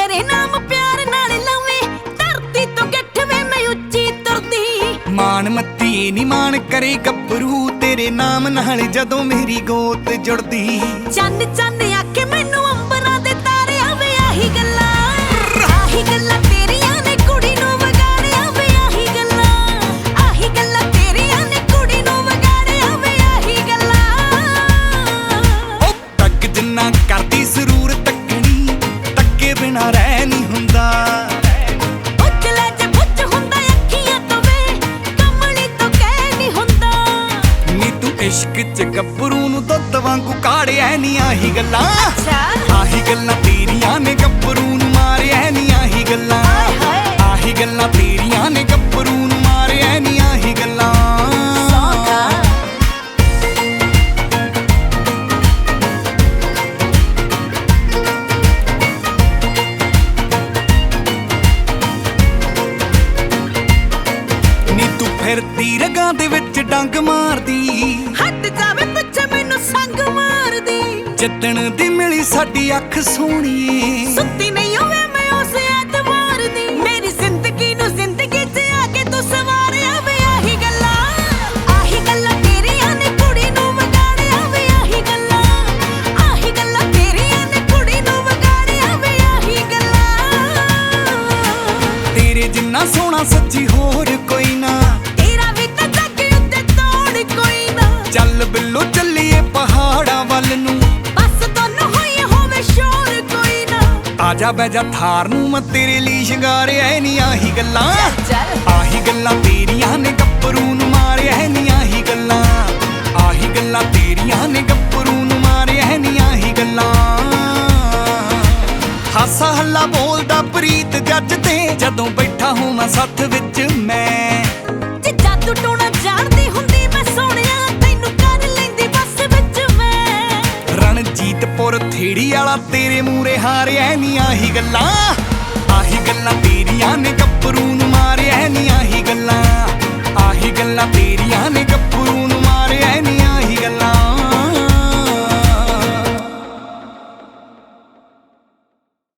ਤੇਰੇ ਨਾਮ ਪਿਆਰ ਨਾਲ ਲਾਵੇਂ, ਧਰਤੀ ਤੋਂ ਗੱਠਵੇਂ ਮੈਂ ਉੱਚੀ ਤੁਰਦੀ। ਮਾਣ ਮੱਤੀ ਨੀ ਮਾਣ ਕਰੇ ਗੱਭਰੂ, ਤੇਰੇ ਨਾਮ ਨਾਲ ਜਦੋਂ ਮੇਰੀ ਗੋਤ ਜੁੜਦੀ। ਚੰਨ ਚੰਨ ਆਖੇ ਮੈਨੂੰ ਅੰਬਰਾਂ ਦੇ ਤਾਰਿਆਂ ਵੇ, ਆਹੀ ਗੱਲਾਂ ਤੇਰੀਆਂ ਨੇ ਕੁੜੀ ਨੂੰ ਵਿਗਾੜਿਆ ਵੇ, ਆਹੀ ਗੱਲਾਂ ਤੇਰੀਆਂ ਨੇ ਕੁੜੀ ਨੂੰ ਵਿਗਾੜਿਆ ਵੇ, ਆਹੀ ਗੱਲਾਂ। ਉਹ ਤੱਕ ਜਿੰਨਾ ਕਰਦੀ ਜ਼ਰੂਰ ਤੱਕਣੀ, ਤੱਕੇ ਬਿਨਾ ਰਹਿ ਨਹੀਂ ਹੁੰਦਾ। ਪੁੱਛ ਲੈ ਜੇ ਪੁੱਛ ਹੁੰਦਾ ਅੱਖੀਆਂ ਤੋਂ ਵੇ, ਕਮਲੀ ਤੋਂ ਕਹਿ ਨਹੀਂ ਹੁੰਦਾ। ਨੀ ਤੂੰ ਇਸ਼ਕ ਚ ਗੱਭਰੂ ਨੂੰ ਦੁੱਧ ਵਾਂਗੂ ਕਾੜਿਆ ਨੀ, ਆਹੀ ਗੱਲਾਂ ਆਹੀ ਗੱਲਾਂ ਤੇਰੀਆਂ ਨੇ ਗੱਭਰੂ ਨੂੰ ਮਾਰਿਆ ਨੀ, ਆਹੀ ਗੱਲਾਂ ਆਹੀ ਗੱਲਾਂ ਤੇਰੀਆਂ ਨੇ ਗੱਭਰੂ ਨੂੰ ਮਾਰਿਆ ਨੀ, ਆਹੀ ਗੱਲਾਂ। ਨੀ ਤੂੰ ਫਿਰਦੀ ਰਗਾਂ ਦੇ ਵਿੱਚ ਡੰਗ ਮਾਰਦੀ, ਹੱਟ ਜਾਵੇ ਪਿੱਛੇ ਮੈਨੂੰ ਸੰਗ ਮਾਰਦੀ। ਜਿੱਦਣ ਦੀ ਮਿਲੀ ਸਾਡੀ ਅੱਖ ਸੋਹਣੀਏ, ਸੁੱਤੀ ਨਹੀਂ ਹੋਵੇ ਮੈਂ ਉਸ ਐਤਵਾਰ ਦੀ। ਮੇਰੀ ਜ਼ਿੰਦਗੀ ਨੂੰ ਜ਼ਿੰਦਗੀ 'ਚ ਆ ਕੇ ਤੂੰ ਸਵਾਰਿਆ ਵੇ, ਆਹੀ ਗੱਲਾਂ ਤੇਰੀਆਂ ਨੇ ਕੁੜੀ ਨੂੰ ਵਿਗਾੜਿਆ ਵੇ, ਆਹੀ ਗੱਲਾਂ ਤੇਰੀਆਂ ਨੇ ਕੁੜੀ ਨੂੰ ਵਿਗਾੜਿਆ ਵੇ, ਆਹੀ ਗੱਲਾਂ। ਤੇਰੇ ਜਿੰਨਾ ਸੋਹਣਾ ਸੱਚੀ ਹੋਰ ਕੋਈ ਨਾ, ਤੇਰਾ ਵੀ ਤਾਂ ਜੱਗ ਉੱਤੇ ਤੋੜ ਕੋਈ ਨਾ। ਚੱਲ ਬਿੱਲੋ ਚੱਲੀਏ ਪਹਾੜਾਂ ਵੱਲ ਨੂੰ, ਬਸ ਦੋਨੋਂ ਹੋਈ ਹੋਵੇ ਸ਼ੋਰ ਕੋਈ ਨਾ। ਆਜਾ ਬਹਿ ਜਾ ਥਾਰ ਨੂੰ ਮੈਂ ਤੇਰੇ ਲਈ ਸ਼ਿੰਗਾਰਿਆ ਨੀ, ਆਹੀ ਗੱਲਾਂ ਆਹੀ ਗੱਲਾਂ ਤੇਰੀਆਂ ਨੇ ਗੱਭਰੂ ਨੂੰ ਮਾਰਿਆ ਨੀ, ਆਹੀ ਗੱਲਾਂ ਆਹੀ ਗੱਲਾਂ ਤੇਰੀਆਂ ਨੇ ਗੱਭਰੂ ਨੂੰ ਮਾਰਿਆ ਨੀ, ਆਹੀ ਗੱਲਾਂ। ਹਾਸਾ ਹੱਲਾ ਬੋਲਦਾ ਪ੍ਰੀਤ ਜੱਜ ਤੇ, ਜਦੋਂ ਬੈਠਾ ਹੋਵਾਂ ਸੱਥ ਵਿੱਚ ਮੈਂ। ਜੇ ਜਾਦੂ ਟੋਣਾ ਜਾਣਦੀ ਹੁੰਦੀ ਮੈਂ ਸੋਹਣਿਆ, ਤੈਨੂੰ ਕਰ ਲੈਂਦੀ ਬੱਸ ਵਿੱਚ ਮੈਂ। ਰਣਜੀਤਪੁਰ ਥੇੜੀ ਵਾਲਾ ਤੇਰੇ ਮੂਰੇ ਹਾਰਿਆ ਨੀ, ਆਹੀ ਗੱਲਾਂ ਤੇਰੀਆਂ ਨੇ ਗੱਭਰੂ ਨੂੰ ਮਾਰਿਆ ਨੀ, ਆਹੀ ਗੱਲਾਂ ਤੇਰੀਆਂ ਨੇ ਗੱਭਰੂ ਨੂੰ ਮਾਰਿਆ ਨੀ।